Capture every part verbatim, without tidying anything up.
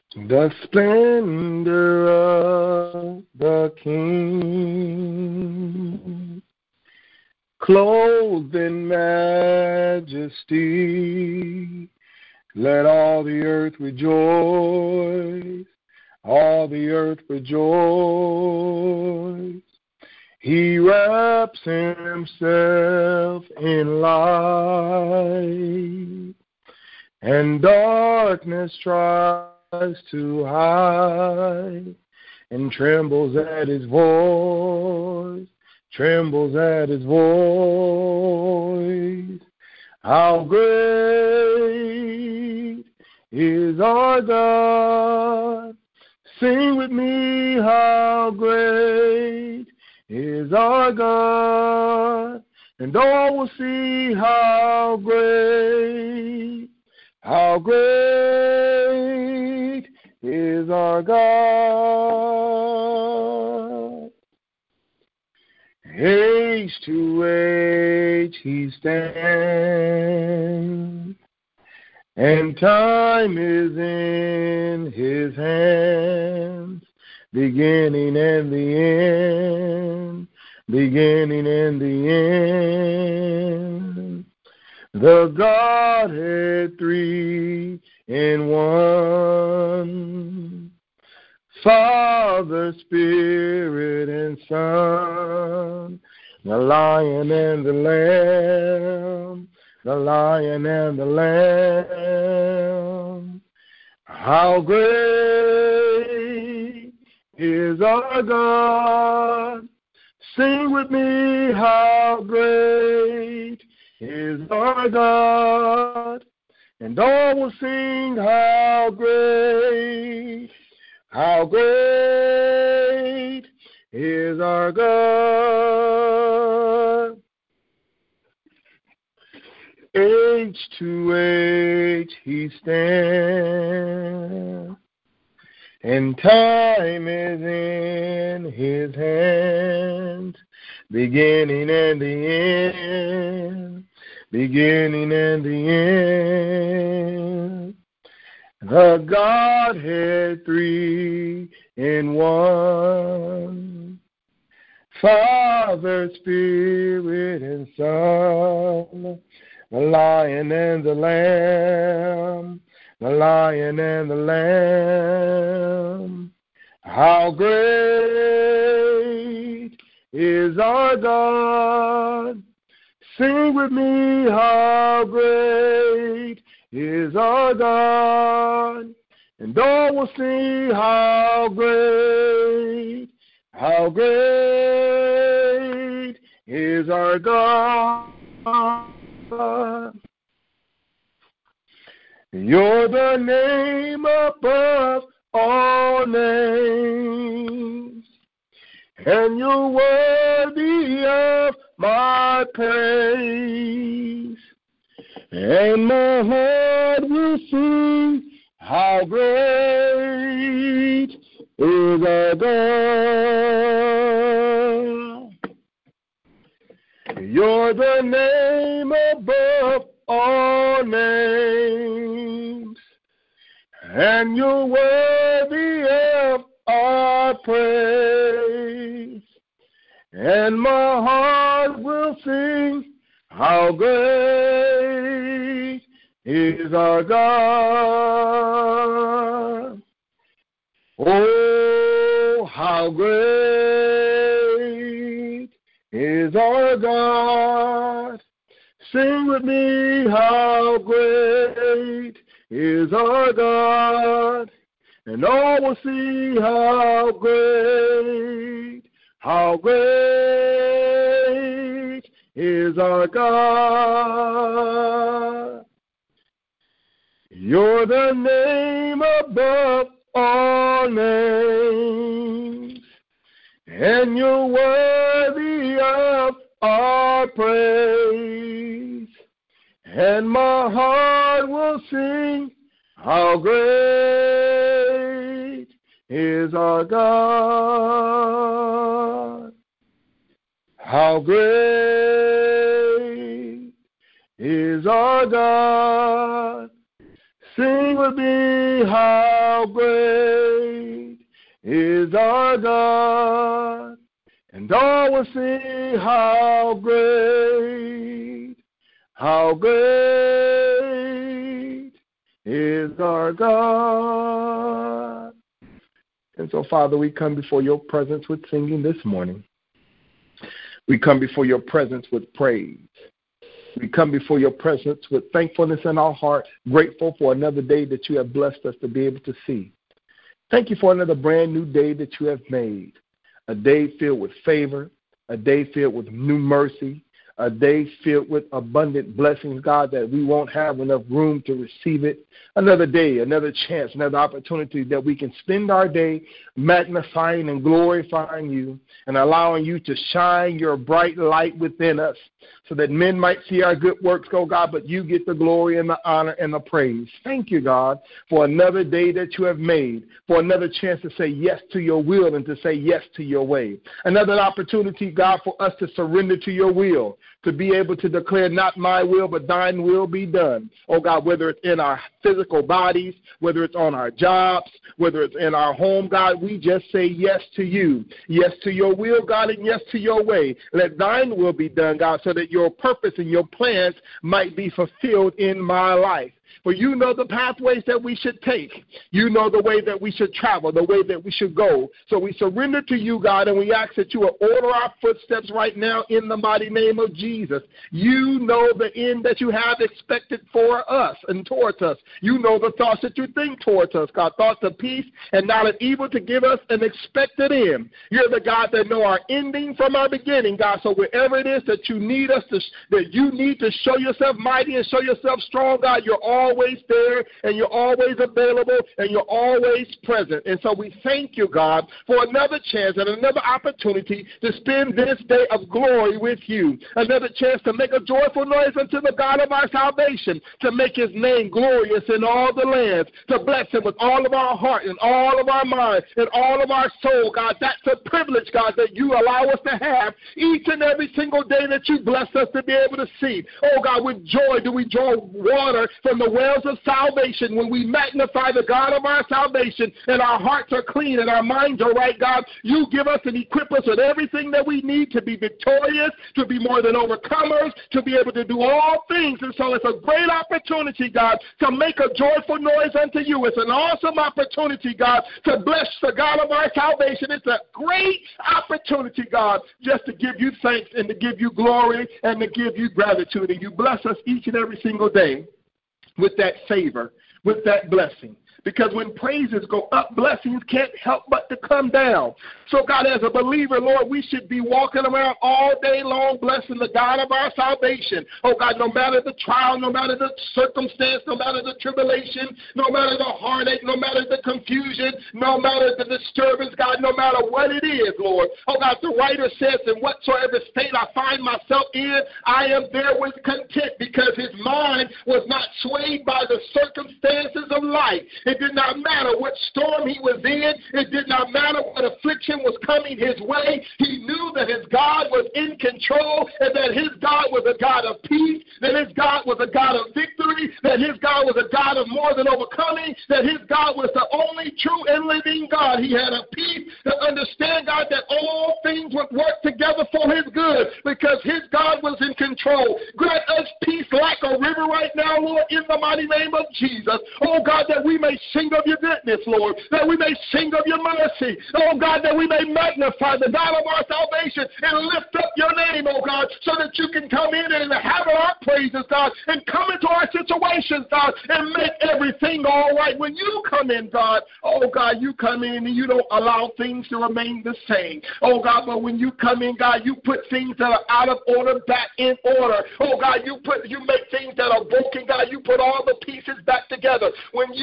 The splendor of the King, clothed in majesty, let all the earth rejoice, all the earth rejoice. He wraps himself in light, and darkness tries to hide, and trembles at his voice, trembles at his voice. How great is our God! Sing with me, how great is our God! And all will see how great, how great is our God. Age to age he stands, and time is in his hands, beginning and the end, beginning and the end. The Godhead three in one, Father, Spirit, and Son, the Lion and the Lamb, the Lion and the Lamb. How great is our God! Sing with me, how great is our God! And all will sing, how great, how great is our God. Age to age he stands, and time is in his hands, beginning and the end, beginning and the end. The Godhead three in one, Father, Spirit, and Son, the Lion and the Lamb, the Lion and the Lamb. How great is our God! Sing with me, how great is our God! And all will see how great, how great is our God. You're the name above all names, and you're worthy of my praise. And my heart will sing, how great is our God. You're the name above all names, and you're worthy of our praise. And my heart will sing, how great is our God. Oh, how great is our God. Sing with me, how great is our God. And all will see how great, how great is our God. You're the name above all names, and you're worthy of our praise. And my heart will sing, how great is our God. How great is our God. Sing with me, how great is our God, and all will see how great, how great is our God. And so, Father, we come before your presence with singing this morning. We come before your presence with praise. We come before your presence with thankfulness in our heart, grateful for another day that you have blessed us to be able to see. Thank you for another brand new day that you have made, a day filled with favor, a day filled with new mercy, a day filled with abundant blessings, God, that we won't have enough room to receive it. Another day, another chance, another opportunity that we can spend our day magnifying and glorifying you and allowing you to shine your bright light within us so that men might see our good works, oh God, but you get the glory and the honor and the praise. Thank you, God, for another day that you have made, for another chance to say yes to your will and to say yes to your way. Another opportunity, God, for us to surrender to your will, to be able to declare not my will, but thine will be done. Oh God, whether it's in our physical bodies, whether it's on our jobs, whether it's in our home, God, we just say yes to you. Yes to your will, God, and yes to your way. Let thine will be done, God, so that your purpose and your plans might be fulfilled in my life. For you know the pathways that we should take. You know the way that we should travel, the way that we should go. So we surrender to you, God, and we ask that you will order our footsteps right now in the mighty name of Jesus. You know the end that you have expected for us and towards us. You know the thoughts that you think towards us, God, thoughts of peace and not of evil, to give us an expected end. You're the God that know our ending from our beginning, God. So wherever it is that you need us to, that you need to show yourself mighty and show yourself strong, God, you're always there, and you're always available, and you're always present. And so we thank you, God, for another chance and another opportunity to spend this day of glory with you. Another chance to make a joyful noise unto the God of our salvation, to make his name glorious in all the lands, to bless him with all of our heart and all of our mind and all of our soul, God. That's a privilege, God, that you allow us to have each and every single day that you bless us to be able to see. Oh, God, with joy do we draw water from the wells of salvation when we magnify the God of our salvation and our hearts are clean and our minds are right, God. You give us and equip us with everything that we need to be victorious, to be more than overcomers, to be able to do all things. And so it's a great opportunity, God, to make a joyful noise unto you. It's an awesome opportunity, God, to bless the God of our salvation. It's a great opportunity, God, just to give you thanks and to give you glory and to give you gratitude. And you bless us each and every single day with that favor, with that blessing. Because when praises go up, blessings can't help but to come down. So, God, as a believer, Lord, we should be walking around all day long blessing the God of our salvation. Oh, God, no matter the trial, no matter the circumstance, no matter the tribulation, no matter the heartache, no matter the confusion, no matter the disturbance, God, no matter what it is, Lord. Oh, God, the writer says, in whatsoever state I find myself in, I am therewith content, because his mind was not swayed by the circumstances of life. It did not matter what storm he was in. It did not matter what affliction was coming his way. He knew that his God was in control and that his God was a God of peace, that his God was a God of victory, that his God was a God of more than overcoming, that his God was the only true and living God. He had a peace to understand, God, that all things would work together for his good because his God was in control. Grant us peace like a river right now, Lord, in the mighty name of Jesus. Oh, God, that we may sing of your goodness, Lord, that we may sing of your mercy. Oh, God, that we may magnify the God of our salvation and lift up your name, oh, God, so that you can come in and inhabit our praises, God, and come into our situations, God, and make everything all right. When you come in, God, oh, God, you come in and you don't allow things to remain the same. Oh, God, but when you come in, God, you put things that are out of order back in order. Oh, God, you put you make things that are broken, God, you put all the pieces back together. When you come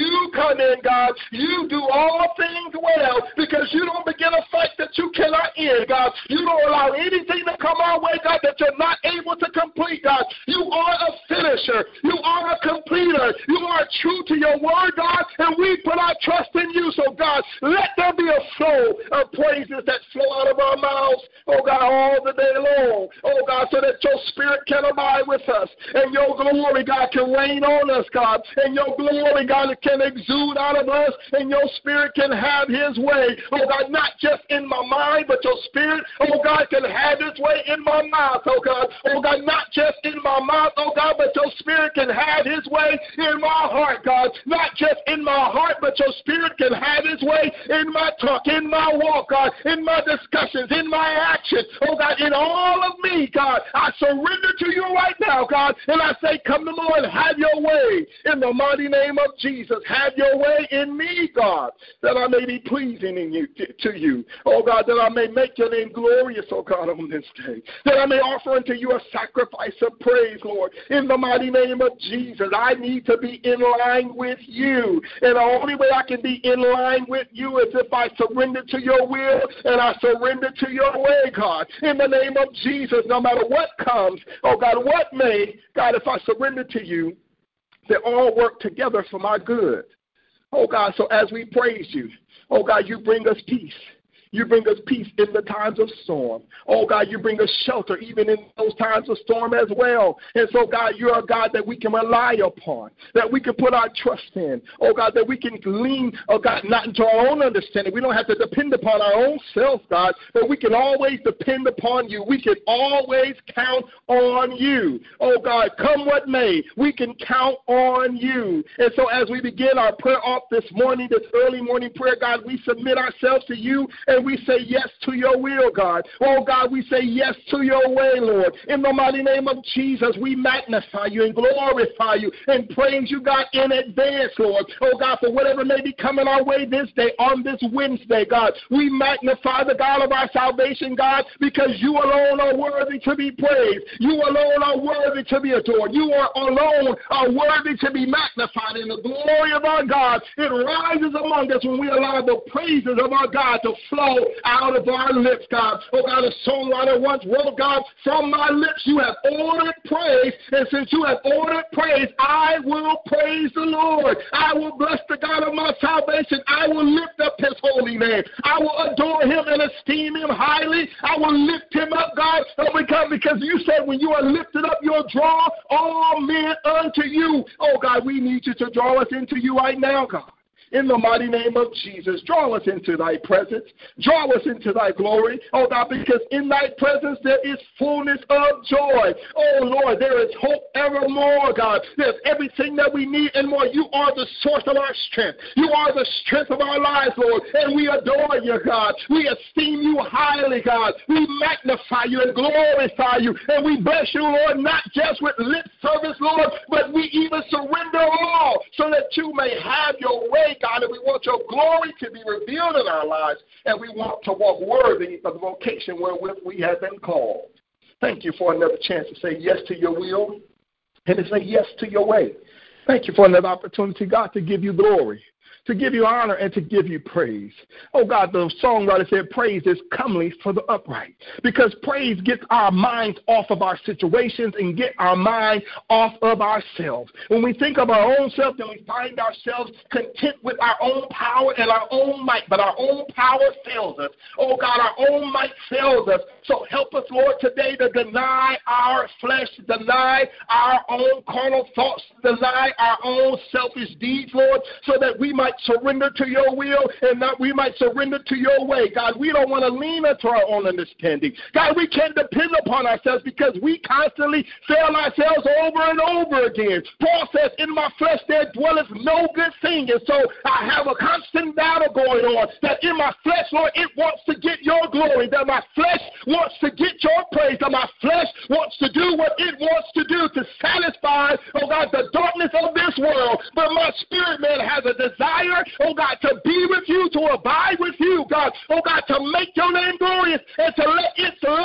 come in, God, you do all things well because you don't begin a fight that you cannot end, God. You don't allow anything to come our way, God, that you're not able to complete, God. You are a finisher. You are a completer. You are true to your word, God, and we put our trust in you. So, God, let there be a flow of praises that flow out of our mouths, oh, God, all the day long, oh, God, so that your spirit can abide with us and your glory, God, can rain on us, God, and your glory, God, can exude out of us and your spirit can have his way, oh, God, not just in my mind, but your spirit, oh, God, can have his way in my mouth, oh, God, oh, God, not just in my mouth, oh, God, but your spirit can have his way in my heart, God, not just in my heart, but your spirit can have his way in my talk, in my walk, God, in my discussions, in my actions, oh, God, in all of me, God, I surrender to you right now, God, and I say, come to Lord, have your way in the mighty name of Jesus. Have your way in me, God, that I may be pleasing in you, to you, oh, God, that I may make your name glorious, oh, God, on this day, that I may offer unto you a sacrifice of praise, Lord, in the mighty name of Jesus. I need to be in line with you, and the only way I can be in line with you is if I surrender to your will and I surrender to your way, God, in the name of Jesus. No matter what comes, oh, God, what may, God, if I surrender to you, they all work together for my good. Oh, God, so as we praise you, oh, God, you bring us peace. You bring us peace in the times of storm. Oh, God, you bring us shelter even in those times of storm as well. And so, God, you're a God that we can rely upon, that we can put our trust in. Oh, God, that we can lean, oh, God, not into our own understanding. We don't have to depend upon our own self, God, but we can always depend upon you. We can always count on you. Oh, God, come what may, we can count on you. And so as we begin our prayer off this morning, this early morning prayer, God, we submit ourselves to you, and we say yes to your will, God. Oh, God, we say yes to your way, Lord. In the mighty name of Jesus, we magnify you and glorify you and praise you, God, in advance, Lord. Oh, God, for whatever may be coming our way this day, on this Wednesday, God, we magnify the God of our salvation, God, because you alone are worthy to be praised. You alone are worthy to be adored. You are alone are worthy to be magnified. In the glory of our God, it rises among us when we allow the praises of our God to flow out of our lips, God. Oh, God, a songwriter once wrote, God, from my lips you have ordered praise, and since you have ordered praise, I will praise the Lord. I will bless the God of my salvation. I will lift up his holy name. I will adore him and esteem him highly. I will lift him up, God, because, because you said when you are lifted up, you'll draw all men unto you. Oh, God, we need you to draw us into you right now, God. In the mighty name of Jesus, draw us into thy presence. Draw us into thy glory. Oh, God, because in thy presence there is fullness of joy. Oh, Lord, there is hope evermore, God. There's everything that we need and more. You are the source of our strength. You are the strength of our lives, Lord, and we adore you, God. We esteem you highly, God. We magnify you and glorify you, and we bless you, Lord, not just with lip service, Lord, but we even surrender all so that you may have your way, God, and we want your glory to be revealed in our lives, and we want to walk worthy of the vocation wherewith we have been called. Thank you for another chance to say yes to your will and to say yes to your way. Thank you for another opportunity, God, to give you glory, to give you honor, and to give you praise. Oh, God, the songwriter said praise is comely for the upright, because praise gets our minds off of our situations and get our mind off of ourselves. When we think of our own self, then we find ourselves content with our own power and our own might, but our own power fails us. Oh, God, our own might fails us. So help us, Lord, today to deny our flesh, deny our own carnal thoughts, deny our own selfish deeds, Lord, so that we might surrender to your will and that we might surrender to your way. God, we don't want to lean into our own understanding. God, we can't depend upon ourselves because we constantly fail ourselves over and over again. Paul says, in my flesh there dwelleth no good thing. And so I have a constant battle going on that in my flesh, Lord, it wants to get your glory, that my flesh wants to get your praise, that my flesh wants to do what it wants to do to satisfy, oh God, the darkness of this world. But my spirit, man, has a desire, oh God, to be with you, to abide with you, God, oh God, to make your name glorious and to let its light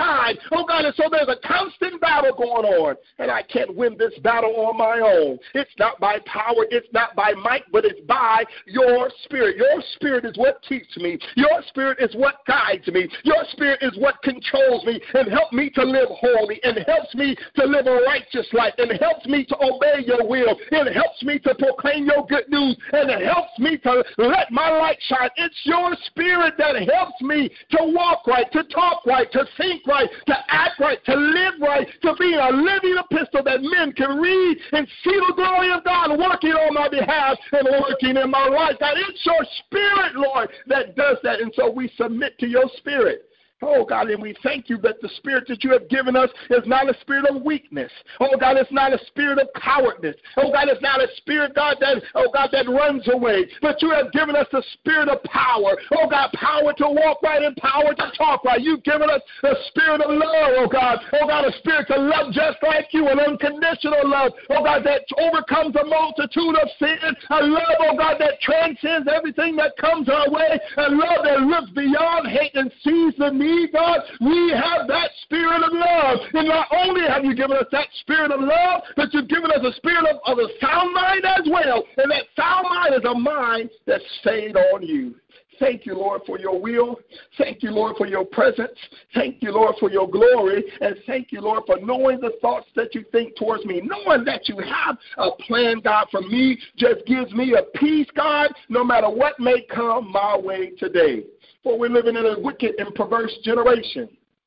side. Oh, God, and so there's a constant battle going on, and I can't win this battle on my own. It's not by power, it's not by might, but it's by your spirit. Your spirit is what keeps me. Your spirit is what guides me. Your spirit is what controls me and helps me to live holy and helps me to live a righteous life and helps me to obey your will. It helps me to proclaim your good news and it helps me to let my light shine. It's your spirit that helps me to walk right, to talk right, to think right, to act right, to live right, to be a living epistle that men can read and see the glory of God working on my behalf and working in my life. That it's your spirit, Lord, that does that. And so we submit to your spirit. Oh, God, and we thank you that the spirit that you have given us is not a spirit of weakness. Oh, God, it's not a spirit of cowardness. Oh, God, it's not a spirit, God, that, oh, God, that runs away. But you have given us the spirit of power. Oh, God, power to walk right and power to talk right. You've given us the spirit of love, oh, God. Oh, God, a spirit to love just like you, an unconditional love. Oh, God, that overcomes a multitude of sins. A love, oh, God, that transcends everything that comes our way. A love that looks beyond hate and sees the need. God, we have that spirit of love. And not only have you given us that spirit of love, but you've given us a spirit of, of a sound mind as well. And that sound mind is a mind that's stayed on you. Thank you, Lord, for your will. Thank you, Lord, for your presence. Thank you, Lord, for your glory. And thank you, Lord, for knowing the thoughts that you think towards me. Knowing that you have a plan, God, for me just gives me a peace, God, no matter what may come my way today. For we're living in a wicked and perverse generation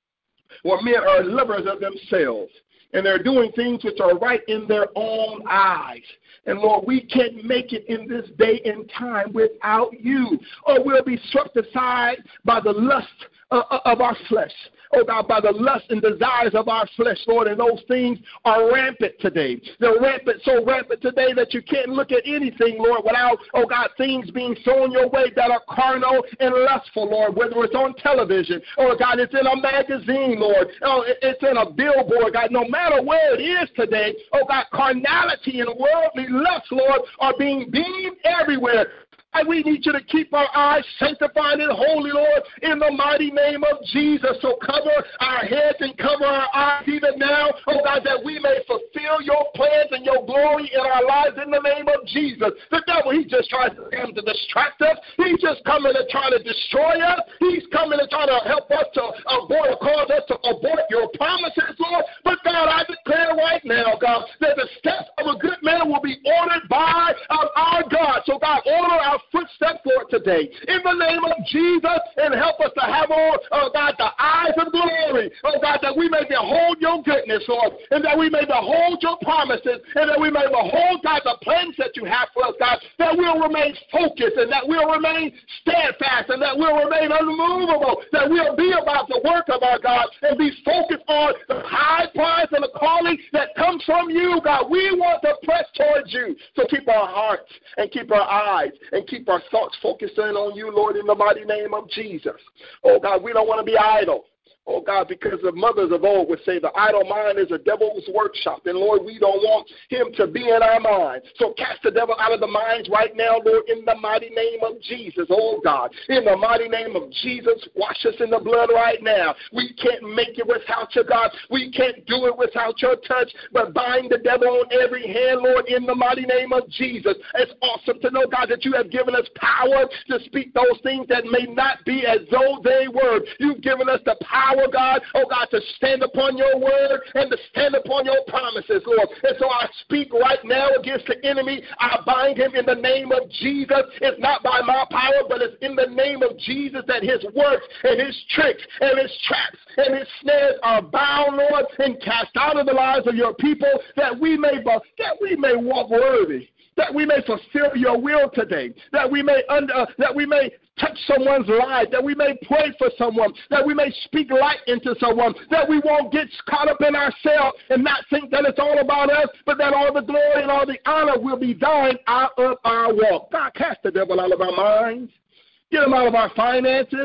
where men are lovers of themselves and they're doing things which are right in their own eyes. And, Lord, we can't make it in this day and time without you, or we'll be swept aside by the lust uh, of our flesh. Oh, God, by the lust and desires of our flesh, Lord, and those things are rampant today. They're rampant, so rampant today that you can't look at anything, Lord, without, oh, God, things being thrown your way that are carnal and lustful, Lord, whether it's on television, or, God, it's in a magazine, Lord, oh, it's in a billboard, God, no matter where it is today, oh, God, carnality and worldly lust, Lord, are being beamed everywhere. We need you to keep our eyes sanctified and holy, Lord, in the mighty name of Jesus. So cover our heads and cover our eyes even now, oh God, that we may fulfill your plans and your glory in our lives in the name of Jesus. The devil, he just tries to come to distract us. He's just coming to try to destroy us. He's coming to try to help us to abort, cause us to abort your promises, Lord. But God, I declare right now, God, that the steps of a good man will be ordered by our, our God. So God, order our footsteps, Lord, today in the name of Jesus, and help us to have on, oh God, the eyes of glory, oh God, that we may behold your goodness, Lord, and that we may behold your promises, and that we may behold, God, the plans that you have for us, God, that we'll remain focused, and that we'll remain steadfast, and that we'll remain unmovable, that we'll be about the work of our God, and be focused on the high prize and the calling that comes from you, God. We want to press towards you, so keep our hearts and keep our eyes and keep Keep our thoughts focused in on you, Lord, in the mighty name of Jesus. Oh, God, we don't want to be idle. Oh, God, because the mothers of old would say the idle mind is a devil's workshop. And, Lord, we don't want him to be in our minds. So cast the devil out of the minds right now, Lord, in the mighty name of Jesus. Oh, God, in the mighty name of Jesus, wash us in the blood right now. We can't make it without you, God. We can't do it without your touch, but bind the devil on every hand, Lord, in the mighty name of Jesus. It's awesome to know, God, that you have given us power to speak those things that may not be as though they were. You've given us the power, God, oh God, to stand upon your word and to stand upon your promises, Lord. And so I speak right now against the enemy. I bind him in the name of Jesus. It's not by my power, but it's in the name of Jesus that his works and his tricks and his traps and his snares are bound, Lord, and cast out of the lives of your people, that we may that we may walk worthy, that we may fulfill your will today, that we may under, uh, that we may touch someone's life, that we may pray for someone, that we may speak light into someone, that we won't get caught up in ourselves and not think that it's all about us, but that all the glory and all the honor will be thine out of our walk. God, cast the devil out of our minds. Get him out of our finances.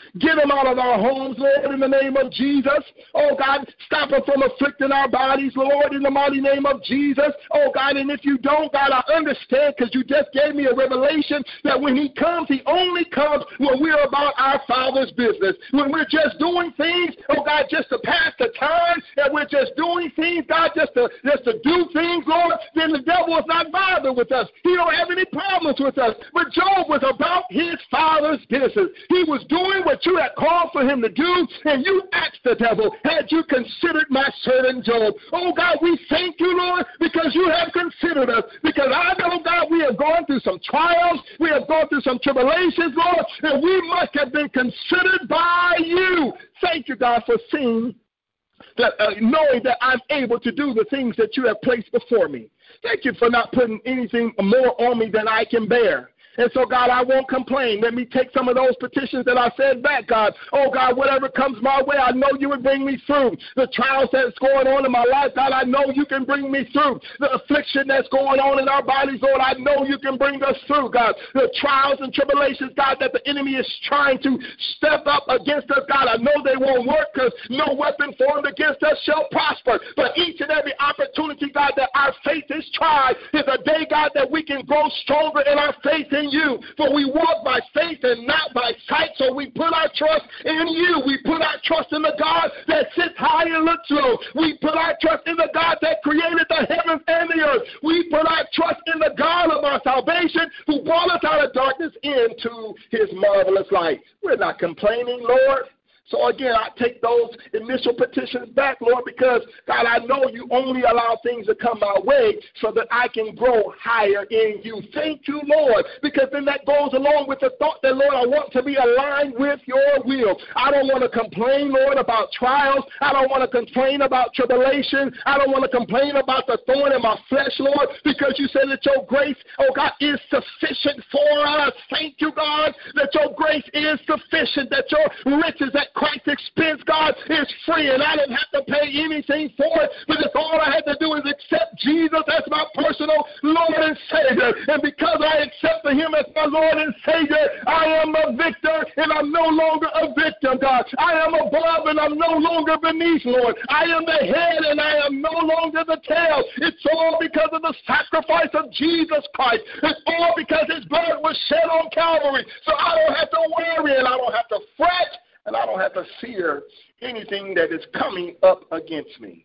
Get them out of our homes, Lord, in the name of Jesus. Oh, God, stop them from afflicting our bodies, Lord, in the mighty name of Jesus. Oh, God, and if you don't, God, I understand because you just gave me a revelation that when he comes, he only comes when we're about our Father's business. When we're just doing things, oh, God, just to pass the time, and we're just doing things, God, just to, just to do things, Lord, then the devil is not bothered with us. He don't have any problems with us. But Job was about his Father's business. He was doing what you had called for him to do, and you asked the devil, had you considered my servant Job? Oh, God, we thank you, Lord, because you have considered us. Because I know, God, we have gone through some trials, we have gone through some tribulations, Lord, and we must have been considered by you. Thank you, God, for seeing that, uh, knowing that I'm able to do the things that you have placed before me. Thank you for not putting anything more on me than I can bear. And so, God, I won't complain. Let me take some of those petitions that I said back, God. Oh, God, whatever comes my way, I know you would bring me through. The trials that's going on in my life, God, I know you can bring me through. The affliction that's going on in our bodies, Lord, I know you can bring us through, God. The trials and tribulations, God, that the enemy is trying to step up against us, God, I know they won't work because no weapon formed against us shall prosper. But each and every opportunity, God, that our faith is tried is a day, God, that we can grow stronger in our faith in you. For we walk by faith and not by sight, so we put our trust in you. We put our trust in the God that sits high and looks low. We put our trust in the God that created the heavens and the earth. We put our trust in the God of our salvation who brought us out of darkness into his marvelous light. We're not complaining, Lord. So again, I take those initial petitions back, Lord, because, God, I know you only allow things to come my way so that I can grow higher in you. Thank you, Lord, because then that goes along with the thought that, Lord, I want to be aligned with your will. I don't want to complain, Lord, about trials. I don't want to complain about tribulation. I don't want to complain about the thorn in my flesh, Lord, because you said that your grace, oh, God, is sufficient for us. Thank you, God, that your grace is sufficient, that your riches at Christ's expense, God, is free, and I didn't have to pay anything for it, but if all I had to do is accept Jesus as my personal Lord and Savior, and because I accepted him as my Lord and Savior, I am a victor, and I'm no longer a victim, God. I am above, and I'm no longer beneath, Lord. I am the head, and I am no longer the tail. It's all because of the sacrifice of Jesus Christ. It's all because his blood was shed on Calvary, so I don't have to worry, and I don't have to fret, and I don't have to fear anything that is coming up against me.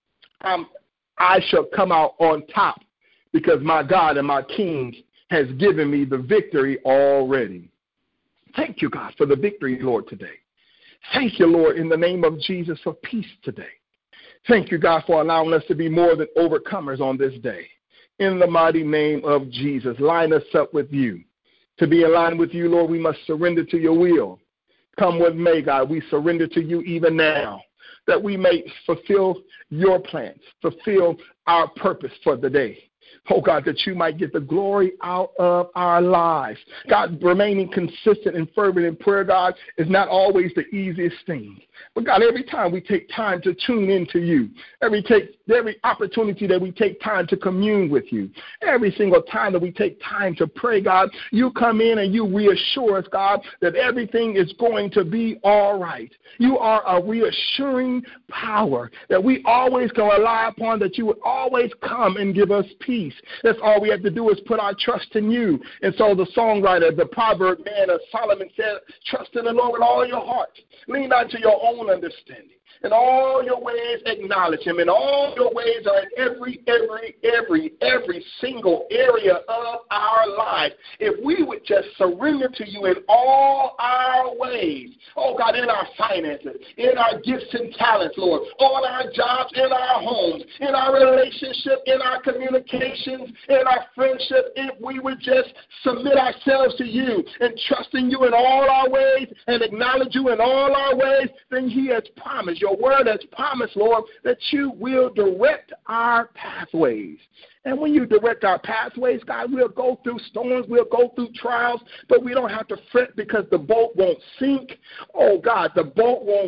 Um, I shall come out on top because my God and my King has given me the victory already. Thank you, God, for the victory, Lord, today. Thank you, Lord, in the name of Jesus, for peace today. Thank you, God, for allowing us to be more than overcomers on this day. In the mighty name of Jesus, line us up with you. To be aligned with you, Lord, we must surrender to your will. Come what may, God, we surrender to you even now, that we may fulfill your plans, fulfill our purpose for the day. Oh, God, that you might get the glory out of our lives. God, remaining consistent and fervent in prayer, God, is not always the easiest thing. But, God, every time we take time to tune into you, every take every opportunity that we take time to commune with you, every single time that we take time to pray, God, you come in and you reassure us, God, that everything is going to be all right. You are a reassuring power that we always can rely upon, that you would always come and give us peace. That's all we have to do is put our trust in you. And so the songwriter, the proverb man of Solomon said, trust in the Lord with all your heart. Lean not to your own understanding. In all your ways, acknowledge him. In all your ways are in every, every, every, every single area of our life. If we would just surrender to you in all our ways, oh God, in our finances, in our gifts and talents, Lord, on our jobs, in our homes, in our relationship, in our communications, in our friendship, if we would just submit ourselves to you and trust in you in all our ways and acknowledge you in all our ways, then he has promised, your word has promised, Lord, that you will direct our pathways. And when you direct our pathways, God, we'll go through storms, we'll go through trials, but we don't have to fret because the boat won't sink. Oh, God, the boat won't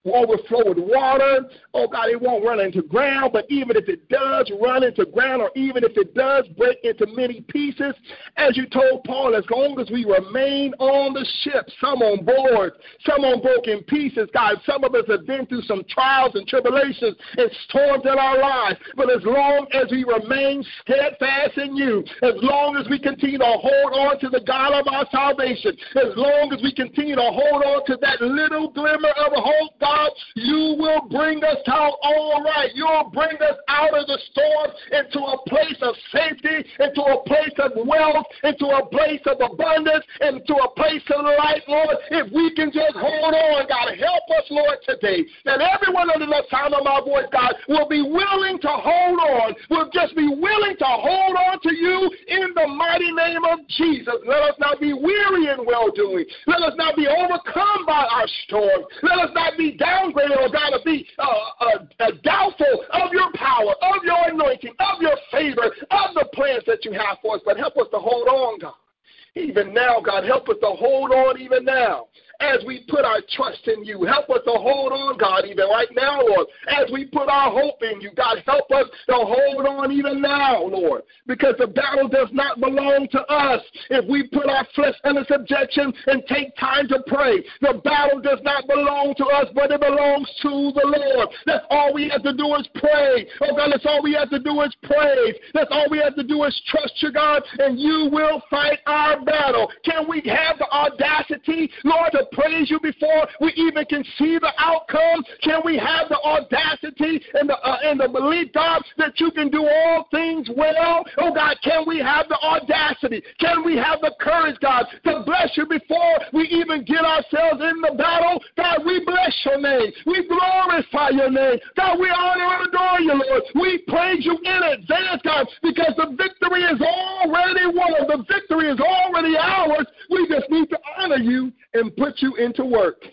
overflow with water. Oh, God, it won't run into ground, but even if it does run into ground, or even if it does break into many pieces, as you told Paul, as long as we remain on the ship, some on board, some on broken pieces, God, some of us have been through some trials and tribulations and storms in our lives, but as long as we remain steadfast in you, as long as we continue to hold on to the God of our salvation, as long as we continue to hold on to that little glimmer of hope, God, you will bring us out all right. You'll bring us out of the storm into a place of safety, into a place of wealth, into a place of abundance, into a place of light, Lord. If we can just hold on, God, help us, Lord, today, that everyone under the sound of my voice, God, will be willing to hold on, will just be willing to hold on to you in the mighty name of Jesus. Let us not be weary in well-doing. Let us not be overcome by our storms. Let us not be downgraded or God to be uh, uh, uh, doubtful of your power, of your anointing, of your favor, of the plans that you have for us. But help us to hold on, God. Even now, God, help us to hold on even now as we put our trust in you. Help us to hold on, God, even right now, Lord, as we put our hope in you. God, help us to hold on even now, Lord, because the battle does not belong to us. If we put our flesh under subjection and take time to pray, the battle does not belong to us, but it belongs to the Lord. That's all we have to do is pray. Oh, God, that's all we have to do is praise. That's all we have to do is trust you, God, and you will fight our battle. Can we have the audacity, Lord, to praise you before we even can see the outcome? Can we have the audacity and the uh, and the belief, God, that you can do all things well? Oh, God, can we have the audacity? Can we have the courage, God, to bless you before we even get ourselves in the battle? God, we bless your name. We glorify your name. God, we honor and adore you, Lord. We praise you in advance, God, because the victory is already won. The victory is already ours. We just need to honor you and put you into work.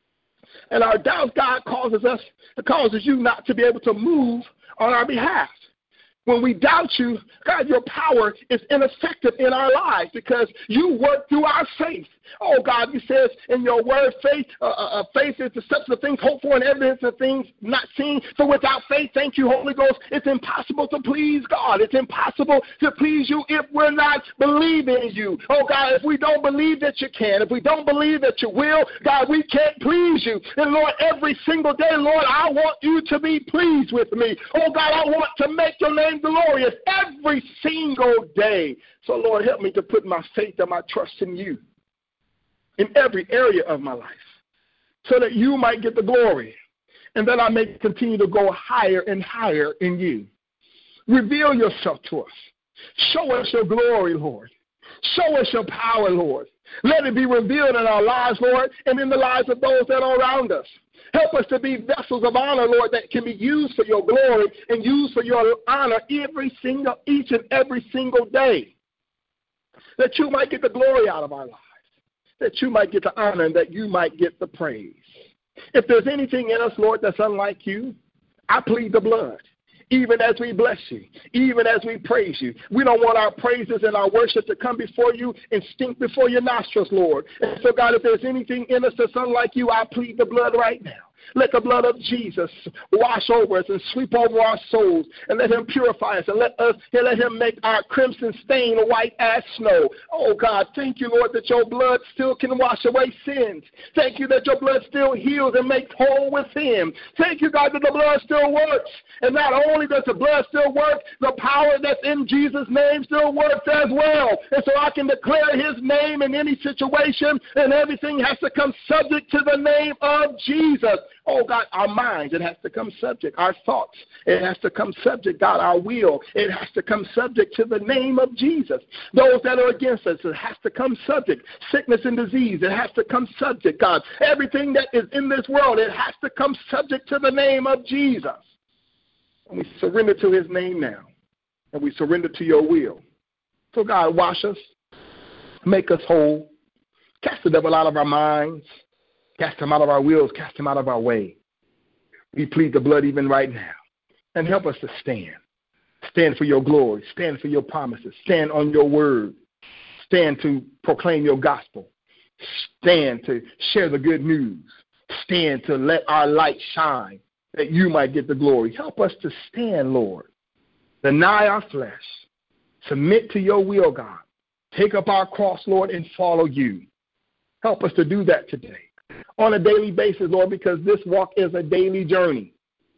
And our doubt, God, causes us, causes you not to be able to move on our behalf. When we doubt you, God, your power is ineffective in our lives because you work through our faith. Oh, God, you says in your word, faith uh, uh, faith is the substance of things hoped for and evidence of things not seen. So without faith, thank you, Holy Ghost, it's impossible to please God. It's impossible to please you if we're not believing you. Oh, God, if we don't believe that you can, if we don't believe that you will, God, we can't please you. And, Lord, every single day, Lord, I want you to be pleased with me. Oh, God, I want to make your name glorious every single day. So, Lord, help me to put my faith and my trust in you in every area of my life so that you might get the glory and that I may continue to go higher and higher in you. Reveal yourself to us. Show us your glory, Lord. Show us your power, Lord. Let it be revealed in our lives, Lord, and in the lives of those that are around us. Help us to be vessels of honor, Lord, that can be used for your glory and used for your honor every single, each and every single day. That you might get the glory out of our lives. That you might get the honor and that you might get the praise. If there's anything in us, Lord, that's unlike you, I plead the blood. Even as we bless you, even as we praise you. We don't want our praises and our worship to come before you and stink before your nostrils, Lord. And so, God, if there's anything in us that's unlike you, I plead the blood right now. Let the blood of Jesus wash over us and sweep over our souls, and let him purify us, and let us and let him make our crimson stain white as snow. Oh, God, thank you, Lord, that your blood still can wash away sins. Thank you that your blood still heals and makes whole within. Thank you, God, that the blood still works. And not only does the blood still work, the power that's in Jesus' name still works as well. And so I can declare his name in any situation, and everything has to come subject to the name of Jesus. Oh, God, our minds, it has to come subject. Our thoughts, it has to come subject. God, our will, it has to come subject to the name of Jesus. Those that are against us, it has to come subject. Sickness and disease, it has to come subject, God. Everything that is in this world, it has to come subject to the name of Jesus. And we surrender to his name now, and we surrender to your will. So, God, wash us, make us whole, cast the devil out of our minds, cast him out of our wills, cast him out of our way. We plead the blood even right now. And help us to stand. Stand for your glory. Stand for your promises. Stand on your word. Stand to proclaim your gospel. Stand to share the good news. stand to let our light shine, that you might get the glory. Help us to stand, Lord. Deny our flesh. Submit to your will, God. Take up our cross, Lord, and follow you. Help us to do that today on a daily basis, Lord, because this walk is a daily journey.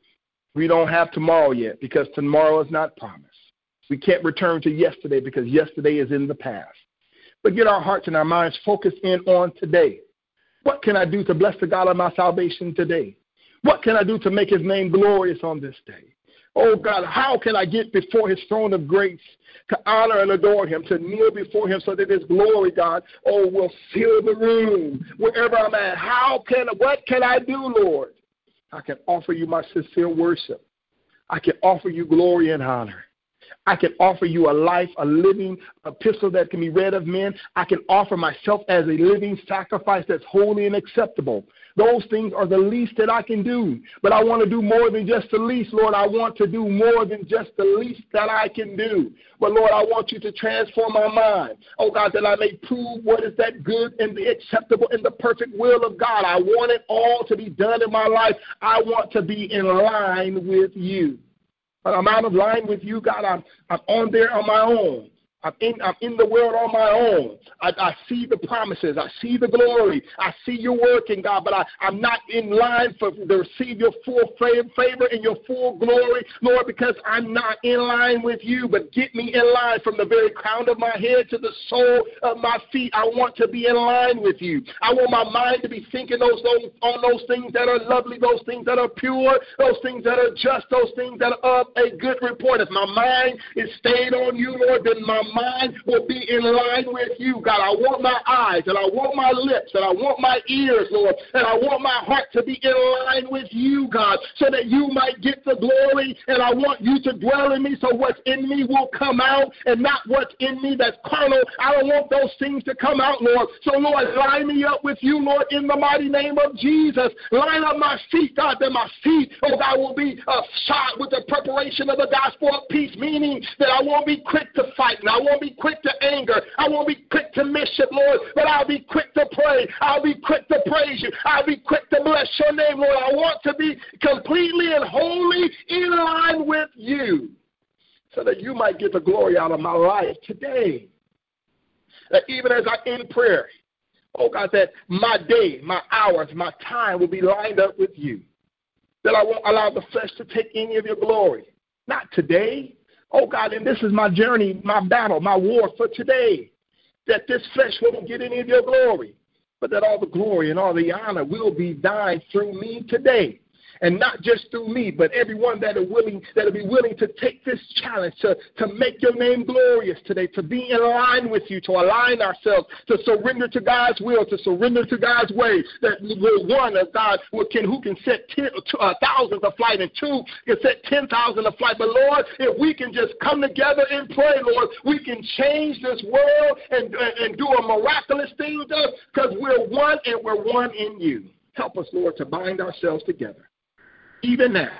We don't have tomorrow yet because tomorrow is not promised. We can't return to yesterday because yesterday is in the past. But get our hearts and our minds focused in on today. What can I do to bless the God of my salvation today? What can I do to make his name glorious on this day? Oh, God, how can I get before his throne of grace to honor and adore him, to kneel before him so that his glory, God, oh, will fill the room wherever I'm at? How can, what can I do, Lord? I can offer you my sincere worship. I can offer you glory and honor. I can offer you a life, a living epistle that can be read of men. I can offer myself as a living sacrifice that's holy and acceptable. Those things are the least that I can do. But I want to do more than just the least, Lord. I want to do more than just the least that I can do. But, Lord, I want you to transform my mind. Oh, God, that I may prove what is that good and the acceptable and the perfect will of God. I want it all to be done in my life. I want to be in line with you. But I'm out of line with you, God. I'm, I'm on there on my own. I'm in, I'm in the world on my own. I, I see the promises. I see the glory. I see you working, God, but I, I'm not in line for to receive your full favor and your full glory, Lord, because I'm not in line with you. But get me in line from the very crown of my head to the sole of my feet. I want to be in line with you. I want my mind to be thinking those, those on those things that are lovely, those things that are pure, those things that are just, those things that are of a good report. If my mind is stayed on you, Lord, then my mind will be in line with you, God. I want my eyes and I want my lips and I want my ears, Lord, and I want my heart to be in line with you, God, so that you might get the glory, and I want you to dwell in me so what's in me will come out and not what's in me that's carnal. I don't want those things to come out, Lord. So, Lord, line me up with you, Lord, in the mighty name of Jesus. Line up my feet, God, that my feet, oh God, will be uh, shod with the preparation of the gospel of peace, meaning that I won't be quick to fight and I won't be quick to anger. I won't be quick to mischief, Lord, but I'll be quick to pray. I'll be quick to praise you. I'll be quick to bless your name, Lord. I want to be completely and wholly in line with you so that you might get the glory out of my life today. That even as I end prayer, oh God, that my day, my hours, my time will be lined up with you. That I won't allow the flesh to take any of your glory. Not today. Oh, God, and this is my journey, my battle, my war for today, that this flesh won't get any of your glory, but that all the glory and all the honor will be thine through me today. And not just through me, but everyone that are willing, that will be willing to take this challenge to, to make your name glorious today, to be in line with you, to align ourselves, to surrender to God's will, to surrender to God's way. That we're one of God who can, who can set ten, uh, thousands aflight, and two can set ten thousand aflight. But Lord, if we can just come together and pray, Lord, we can change this world and, and, and do a miraculous thing because we're one and we're one in you. Help us, Lord, to bind ourselves together. Even now,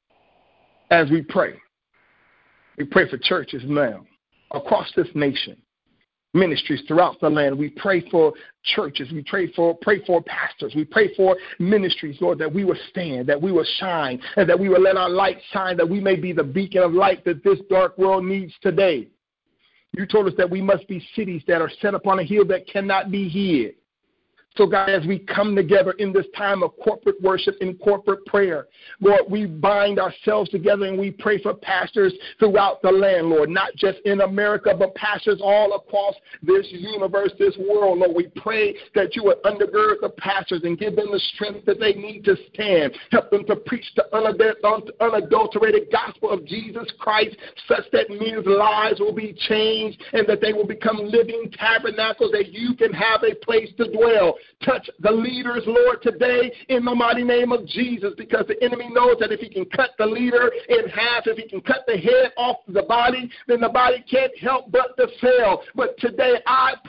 as we pray, we pray for churches now across this nation, ministries throughout the land. We pray for churches. We pray for pray for pastors. We pray for ministries, Lord, that we will stand, that we will shine, and that we will let our light shine, that we may be the beacon of light that this dark world needs today. You told us that we must be cities that are set upon a hill that cannot be hid. So, God, as we come together in this time of corporate worship and corporate prayer, Lord, we bind ourselves together and we pray for pastors throughout the land, Lord, not just in America, but pastors all across this universe, this world, Lord. We pray that you would undergird the pastors and give them the strength that they need to stand. Help them to preach the unadulterated gospel of Jesus Christ such that men's lives will be changed and that they will become living tabernacles, that you can have a place to dwell. Touch the leaders, Lord, today in the mighty name of Jesus, because the enemy knows that if he can cut the leader in half, if he can cut the head off the body, then the body can't help but to fail. But today I pray for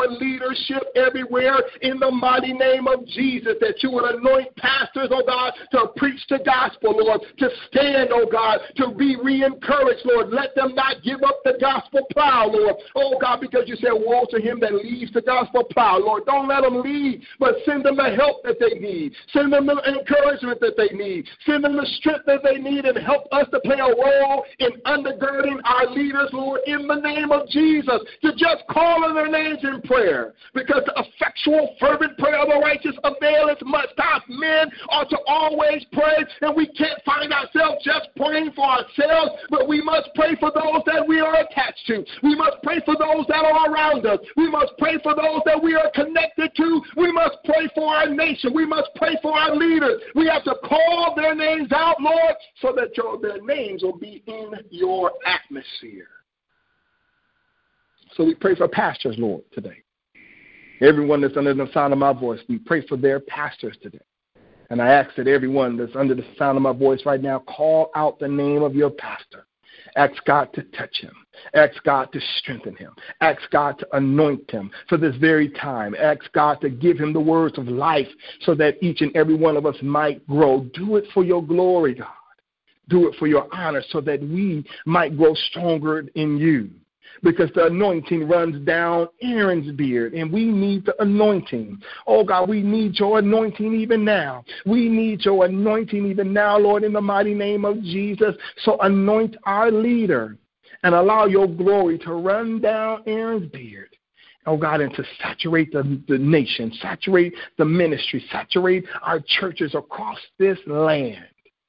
restore leadership everywhere in the mighty name of Jesus, that you would anoint pastors, oh God, to preach the gospel, Lord, to stand, oh God, to be re-encouraged, Lord. Let them not give up the gospel plow, Lord. Oh God, because you said, woe to him that leaves the gospel plow, Lord. Don't let them leave, but send them the help that they need. Send them the encouragement that they need. Send them the strength that they need, and help us to play a role in undergirding our leaders, Lord, in the name of Jesus, to just call on their names in prayer, because the effectual, fervent prayer of the righteous availeth much. God's men are to always pray, and we can't find ourselves just praying for ourselves, but we must pray for those that we are attached to. We must pray for those that are around us. We must pray for those that we are connected to. We must pray for our nation. We must pray for our leaders. We have to call their names out, Lord, so that your, their names will be in your atmosphere. So we pray for pastors, Lord, today. Everyone that's under the sound of my voice, we pray for their pastors today. And I ask that everyone that's under the sound of my voice right now, call out the name of your pastor. Ask God to touch him. Ask God to strengthen him. Ask God to anoint him for this very time. Ask God to give him the words of life so that each and every one of us might grow. Do it for your glory, God. Do it for your honor so that we might grow stronger in you. Because the anointing runs down Aaron's beard, and we need the anointing. Oh, God, we need your anointing even now. We need your anointing even now, Lord, in the mighty name of Jesus. So anoint our leader and allow your glory to run down Aaron's beard. Oh, God, and to saturate the, the nation, saturate the ministry, saturate our churches across this land.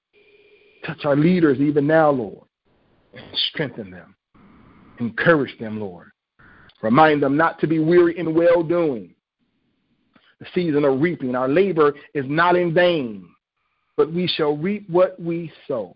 Touch our leaders even now, Lord, and strengthen them. Encourage them, Lord. Remind them not to be weary in well-doing. The season of reaping, our labor is not in vain, but we shall reap what we sow.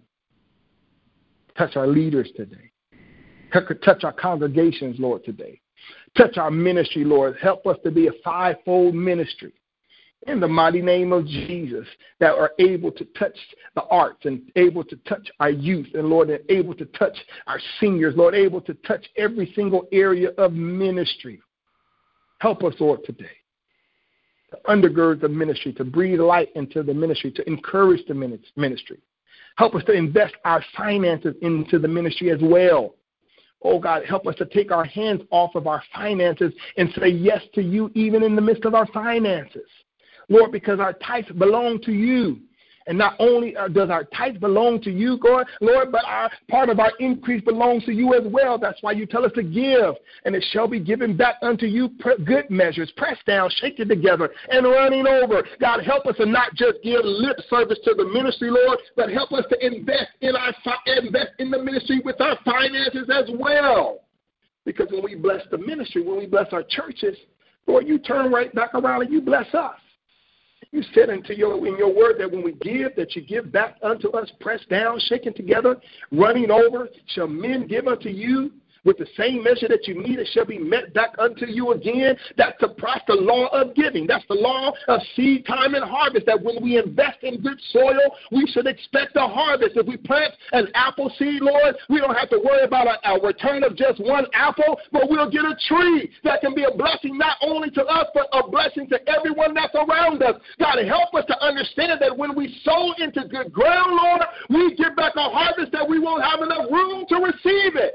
Touch our leaders today. Touch our congregations, Lord, today. Touch our ministry, Lord. Help us to be a fivefold ministry in the mighty name of Jesus, that are able to touch the arts and able to touch our youth, and Lord, and able to touch our seniors, Lord, able to touch every single area of ministry. Help us, Lord, today to undergird the ministry, to breathe light into the ministry, to encourage the ministry. Help us to invest our finances into the ministry as well. Oh, God, help us to take our hands off of our finances and say yes to you even in the midst of our finances. Lord, because our tithes belong to you. And not only does our tithes belong to you, God, Lord, but our part of our increase belongs to you as well. That's why you tell us to give, and it shall be given back unto you good measures, pressed down, shaken together, and running over. God, help us to not just give lip service to the ministry, Lord, but help us to invest in our invest in the ministry with our finances as well. Because when we bless the ministry, when we bless our churches, Lord, you turn right back around and you bless us. You said into your, in your word that when we give, that you give back unto us, pressed down, shaken together, running over, shall men give unto you with the same measure that you need, it shall be met back unto you again. That's the, that's the law of giving. That's the law of seed time and harvest, that when we invest in good soil, we should expect a harvest. If we plant an apple seed, Lord, we don't have to worry about a, a return of just one apple, but we'll get a tree that can be a blessing not only to us, but a blessing to everyone that's around us. God, help us to understand that when we sow into good ground, Lord, we get back a harvest that we won't have enough room to receive it.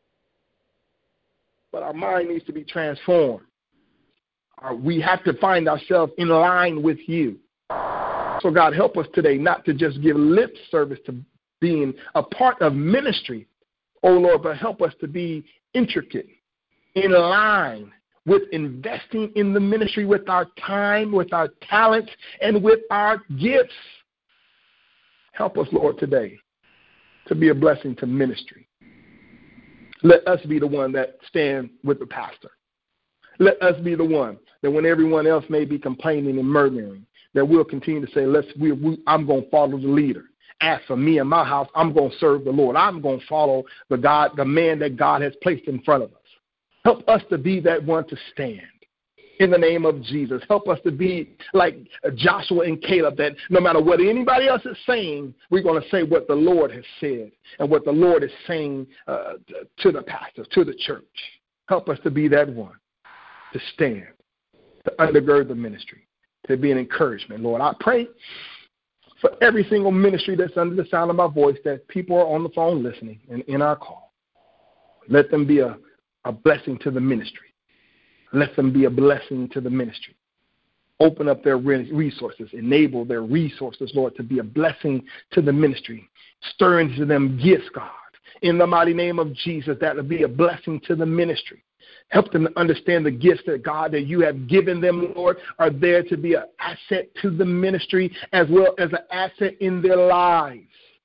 But our mind needs to be transformed. Our, we have to find ourselves in line with you. So, God, help us today not to just give lip service to being a part of ministry, oh, Lord, but help us to be intricate, in line with investing in the ministry with our time, with our talents, and with our gifts. Help us, Lord, today to be a blessing to ministry. Let us be the one that stand with the pastor. Let us be the one that when everyone else may be complaining and murmuring, that we'll continue to say, "Let's. We, we, I'm going to follow the leader. As for me and my house, I'm going to serve the Lord. I'm going to follow the God, the man that God has placed in front of us." Help us to be that one to stand. In the name of Jesus, help us to be like Joshua and Caleb, that no matter what anybody else is saying, we're going to say what the Lord has said and what the Lord is saying uh, to the pastor, to the church. Help us to be that one, to stand, to undergird the ministry, to be an encouragement. Lord, I pray for every single ministry that's under the sound of my voice, that people are on the phone listening and in our call. Let them be a, a blessing to the ministry. Let them be a blessing to the ministry. Open up their resources, enable their resources, Lord, to be a blessing to the ministry. Stir into them gifts, God. In the mighty name of Jesus, that will be a blessing to the ministry. Help them to understand the gifts that, God, that you have given them, Lord, are there to be an asset to the ministry as well as an asset in their lives.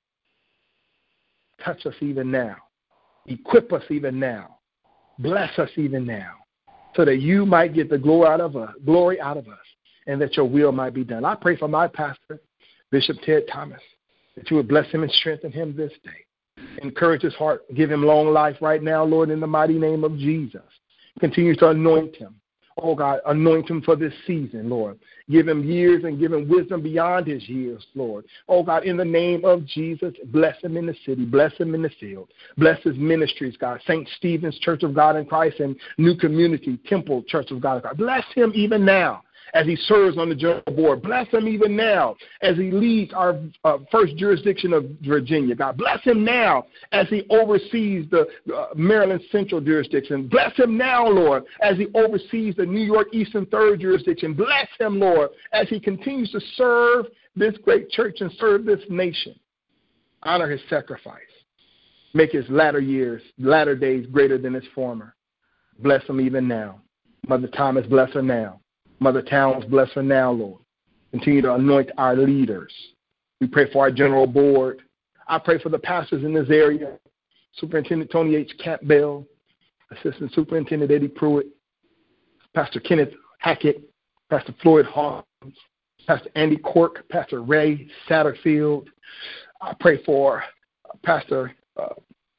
Touch us even now. Equip us even now. Bless us even now, so that you might get the glory out of us, glory out of us, and that your will might be done. I pray for my pastor, Bishop Ted Thomas, that you would bless him and strengthen him this day. Encourage his heart. Give him long life right now, Lord, in the mighty name of Jesus. Continue to anoint him. Oh, God, anoint him for this season, Lord. Give him years and give him wisdom beyond his years, Lord. Oh, God, in the name of Jesus, bless him in the city. Bless him in the field. Bless his ministries, God. Saint Stephen's Church of God in Christ and New Community Temple Church of God in Christ. Bless him even now as he serves on the general board. Bless him even now as he leads our uh, first jurisdiction of Virginia. God, bless him now as he oversees the uh, Maryland Central jurisdiction. Bless him now, Lord, as he oversees the New York Eastern Third jurisdiction. Bless him, Lord, as he continues to serve this great church and serve this nation. Honor his sacrifice. Make his latter years, latter days greater than his former. Bless him even now. Mother Thomas, bless her now. Mother Towns, bless her now, Lord. Continue to anoint our leaders. We pray for our general board. I pray for the pastors in this area. Superintendent Tony H. Campbell, Assistant Superintendent Eddie Pruitt, Pastor Kenneth Hackett, Pastor Floyd Hawkins, Pastor Andy Cork, Pastor Ray Satterfield. I pray for Pastor uh,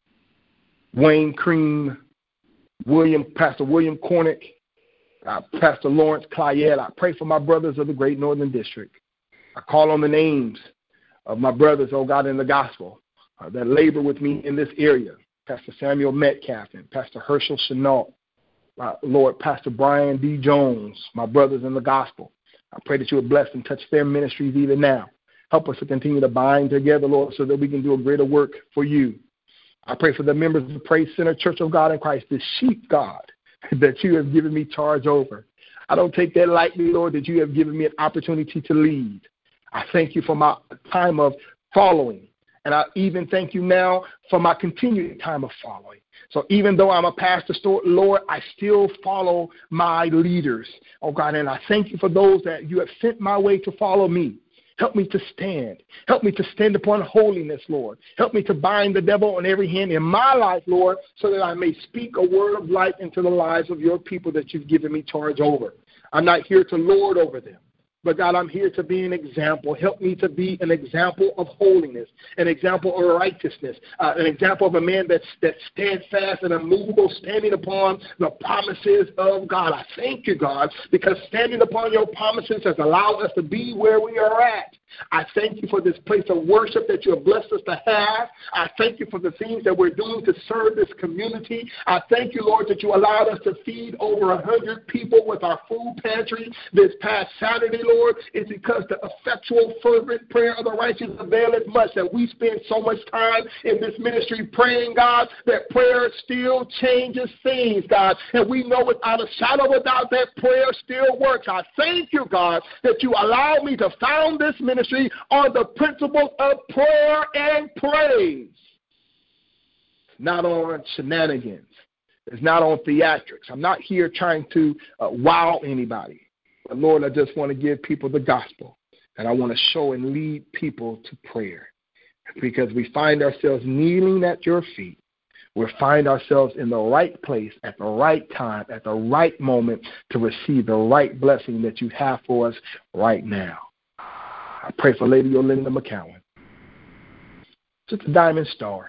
Wayne Cream, William, Pastor William Cornick, Uh, Pastor Lawrence Clyette. I pray for my brothers of the Great Northern District. I call on the names of my brothers, oh God, in the gospel uh, that labor with me in this area. Pastor Samuel Metcalf and Pastor Herschel Chenault. Uh, Lord, Pastor Brian D. Jones, my brothers in the gospel. I pray that you would bless and touch their ministries even now. Help us to continue to bind together, Lord, so that we can do a greater work for you. I pray for the members of the Praise Center Church of God in Christ, the sheep, God, that you have given me charge over. I don't take that lightly, Lord, that you have given me an opportunity to lead. I thank you for my time of following, and I even thank you now for my continued time of following. So even though I'm a pastor, Lord, I still follow my leaders, oh God, and I thank you for those that you have sent my way to follow me. Help me to stand. Help me to stand upon holiness, Lord. Help me to bind the devil on every hand in my life, Lord, so that I may speak a word of life into the lives of your people that you've given me charge over. I'm not here to lord over them, but God, I'm here to be an example. Help me to be an example of holiness, an example of righteousness, uh, an example of a man that's, that's steadfast and immovable, standing upon the promises of God. I thank you, God, because standing upon your promises has allowed us to be where we are at. I thank you for this place of worship that you have blessed us to have. I thank you for the things that we're doing to serve this community. I thank you, Lord, that you allowed us to feed over one hundred people with our food pantry this past Saturday, Lord. It's because the effectual, fervent prayer of the righteous availeth much, that we spend so much time in this ministry praying, God, that prayer still changes things, God. And we know without a shadow of a doubt that prayer still works. I thank you, God, that you allowed me to found this ministry on the principle of prayer and praise. Not on shenanigans. It's not on theatrics. I'm not here trying to uh, wow anybody. But, Lord, I just want to give people the gospel. And I want to show and lead people to prayer. Because we find ourselves kneeling at your feet. We find ourselves in the right place at the right time, at the right moment to receive the right blessing that you have for us right now. I pray for Lady Olinda McCowan, Sister Diamond Star,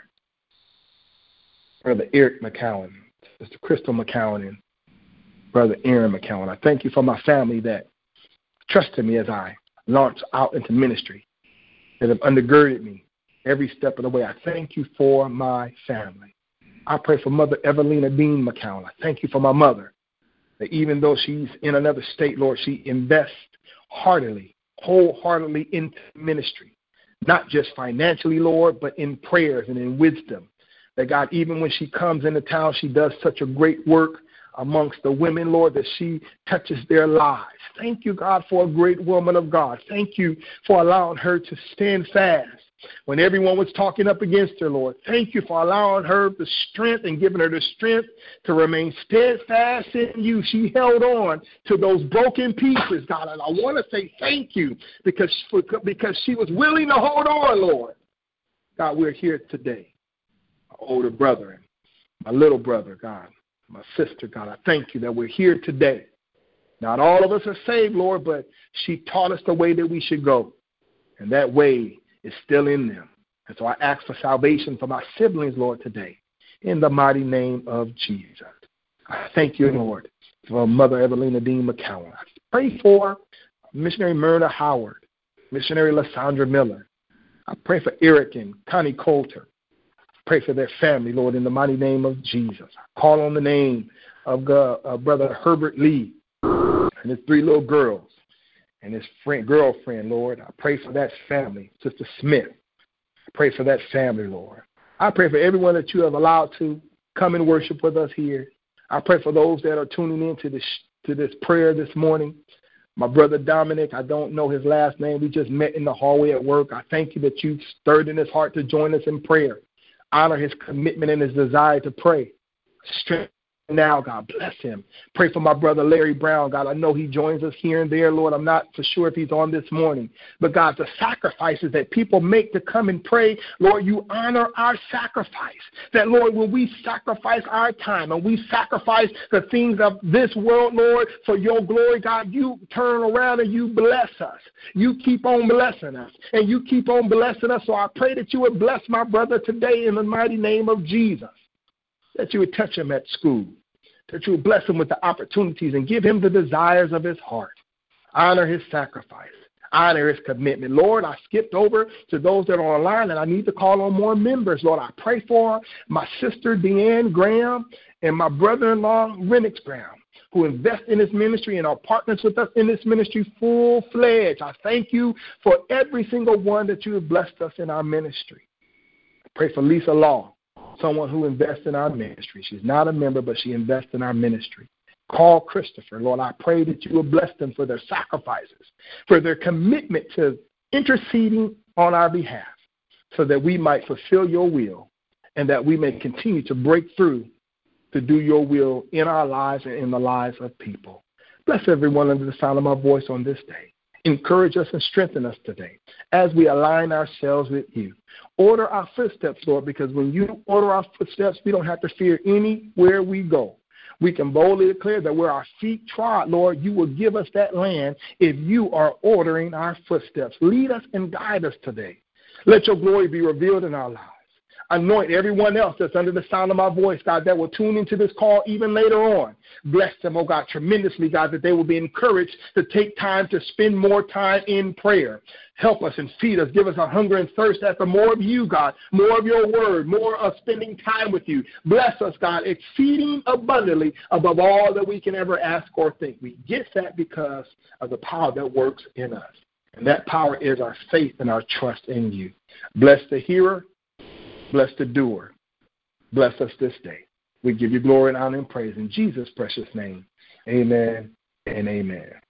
Brother Eric McCowan, Sister Crystal McCowan, and Brother Aaron McCowan. I thank you for my family that trusted me as I launched out into ministry, that have undergirded me every step of the way. I thank you for my family. I pray for Mother Evelina Dean McCowan. I thank you for my mother, that even though she's in another state, Lord, she invests heartily, wholeheartedly into ministry, not just financially, Lord, but in prayers and in wisdom. That, God, even when she comes into town, she does such a great work amongst the women, Lord, that she touches their lives. Thank you, God, for a great woman of God. Thank you for allowing her to stand fast when everyone was talking up against her, Lord. Thank you for allowing her the strength and giving her the strength to remain steadfast in you. She held on to those broken pieces, God, and I want to say thank you because, because she was willing to hold on, Lord. God, we're here today. My older brother and my little brother, God, my sister, God, I thank you that we're here today. Not all of us are saved, Lord, but she taught us the way that we should go, and that way is still in them. And so I ask for salvation for my siblings, Lord, today, in the mighty name of Jesus. I thank you, Lord, for Mother Evelina Dean McCowan. I pray for Missionary Myrna Howard, Missionary Lysandra Miller. I pray for Eric and Connie Coulter. Pray for their family, Lord, in the mighty name of Jesus. I call on the name of uh, uh, Brother Herbert Lee and his three little girls and his friend, girlfriend, Lord. I pray for that family, Sister Smith. I pray for that family, Lord. I pray for everyone that you have allowed to come and worship with us here. I pray for those that are tuning in to this, to this prayer this morning. My brother Dominic, I don't know his last name. We just met in the hallway at work. I thank you that you stirred in his heart to join us in prayer. Honor his commitment and his desire to pray. Strength now, God, bless him. Pray for my brother Larry Brown, God. I know he joins us here and there, Lord. I'm not for sure if he's on this morning. But, God, the sacrifices that people make to come and pray, Lord, you honor our sacrifice. That, Lord, when we sacrifice our time and we sacrifice the things of this world, Lord, for your glory, God, you turn around and you bless us. You keep on blessing us. And you keep on blessing us. So I pray that you would bless my brother today in the mighty name of Jesus. That you would touch him at school, that you would bless him with the opportunities and give him the desires of his heart. Honor his sacrifice. Honor his commitment. Lord, I skipped over to those that are online, and I need to call on more members. Lord, I pray for my sister, Deanne Graham, and my brother-in-law, Renix Graham, who invest in this ministry and are partners with us in this ministry full-fledged. I thank you for every single one that you have blessed us in our ministry. I pray for Lisa Law, someone who invests in our ministry. She's not a member, but she invests in our ministry. Call Christopher. Lord, I pray that you will bless them for their sacrifices, for their commitment to interceding on our behalf, so that we might fulfill your will and that we may continue to break through to do your will in our lives and in the lives of people. Bless everyone under the sound of my voice on this day. Encourage us and strengthen us today as we align ourselves with you. Order our footsteps, Lord, because when you order our footsteps, we don't have to fear anywhere we go. We can boldly declare that where our feet trod, Lord, you will give us that land if you are ordering our footsteps. Lead us and guide us today. Let your glory be revealed in our lives. Anoint everyone else that's under the sound of my voice, God, that will tune into this call even later on. Bless them, oh God, tremendously, God, that they will be encouraged to take time to spend more time in prayer. Help us and feed us. Give us a hunger and thirst after more of you, God, more of your word, more of spending time with you. Bless us, God, exceeding abundantly above all that we can ever ask or think. We get that because of the power that works in us. And that power is our faith and our trust in you. Bless the hearer. Bless the doer. Bless us this day. We give you glory and honor and praise in Jesus' precious name. Amen and amen.